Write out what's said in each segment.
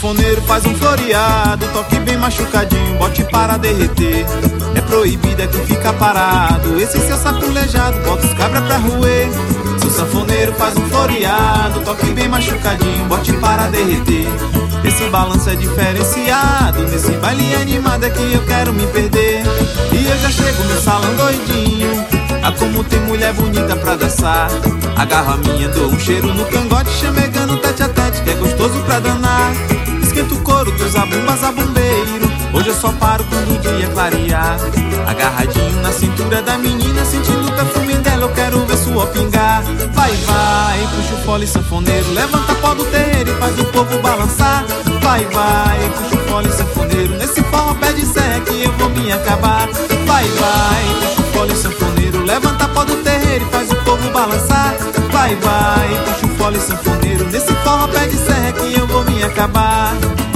sanfoneiro faz um floreado, toque bem machucadinho, bote para derreter. É proibido é que fica parado, esse seu saculejado, bota os cabra pra roer. Se o sanfoneiro faz um floreado, toque bem machucadinho, bote para derreter. Esse balanço é diferenciado, nesse baile animado é que eu quero me perder. E eu já chego no salão doidinho, como tem mulher bonita pra dançar. Agarro a minha, dou um cheiro no cangote, chamegando tete a tete, que é gostoso pra danar. Esquenta o couro dos abumbas a bombeiro, hoje eu só paro quando o dia clarear. Agarradinho na cintura da menina, sentindo o perfume dela, eu quero ver sua pingar. Vai, vai, puxa o fole sanfoneiro, levanta a pó do terreiro e faz o povo balançar. Vai, vai, puxa o fole sanfoneiro, nesse forró pé de serra que eu vou me acabar. Vai, vai, puxa o fole sanfoneiro, levanta a pó do terreiro e faz o povo balançar. Vai, vai, puxa o fole sanfoneiro, nesse forró pé de serra que eu vou me acabar.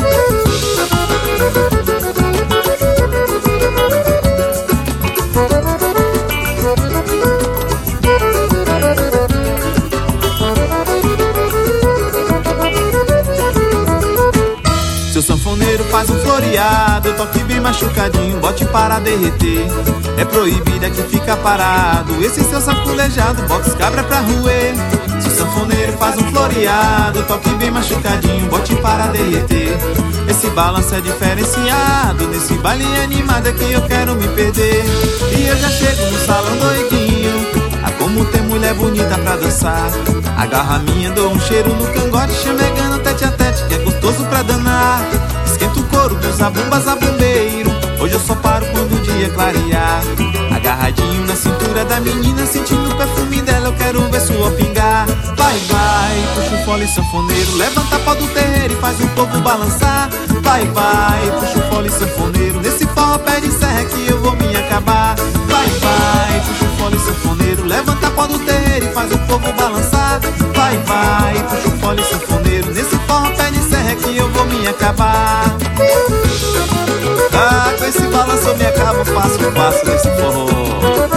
Seu sanfoneiro faz um floreado, toque bem machucadinho, bote para derreter. É proibido é que fica parado, esse seu saculejado, bota os cabra pra roer. Se o sanfoneiro faz um floreado, toque bem machucadinho, bote para derreter. Esse balanço é diferenciado, nesse baile animado é que eu quero me perder. E eu já chego no salão doidinho, como tem mulher bonita pra dançar. Agarro a minha, dou um cheiro no cangote, chamegando tete a tete, que é gostoso pra danar. Esquenta o couro dos abumbas a bombeiro, hoje eu só paro quando o dia clarear. Agarradinho na cintura da menina, sentindo o perfume dela, eu quero ver sua pingar. Vai, vai, puxa o fole sanfoneiro, levanta a pó do terreiro e faz o povo balançar. Vai, vai, puxa o fole sanfoneiro, nesse forró pé de serra que eu vou me acabar. Vai, vai, puxa o fole sanfoneiro, levanta a pó do terreiro e faz o povo balançar. Vai, vai, puxa o fole sanfoneiro, nesse forró pé de serra que eu vou me acabar. Ah, com esse balanço eu me acabo fácil nesse forró.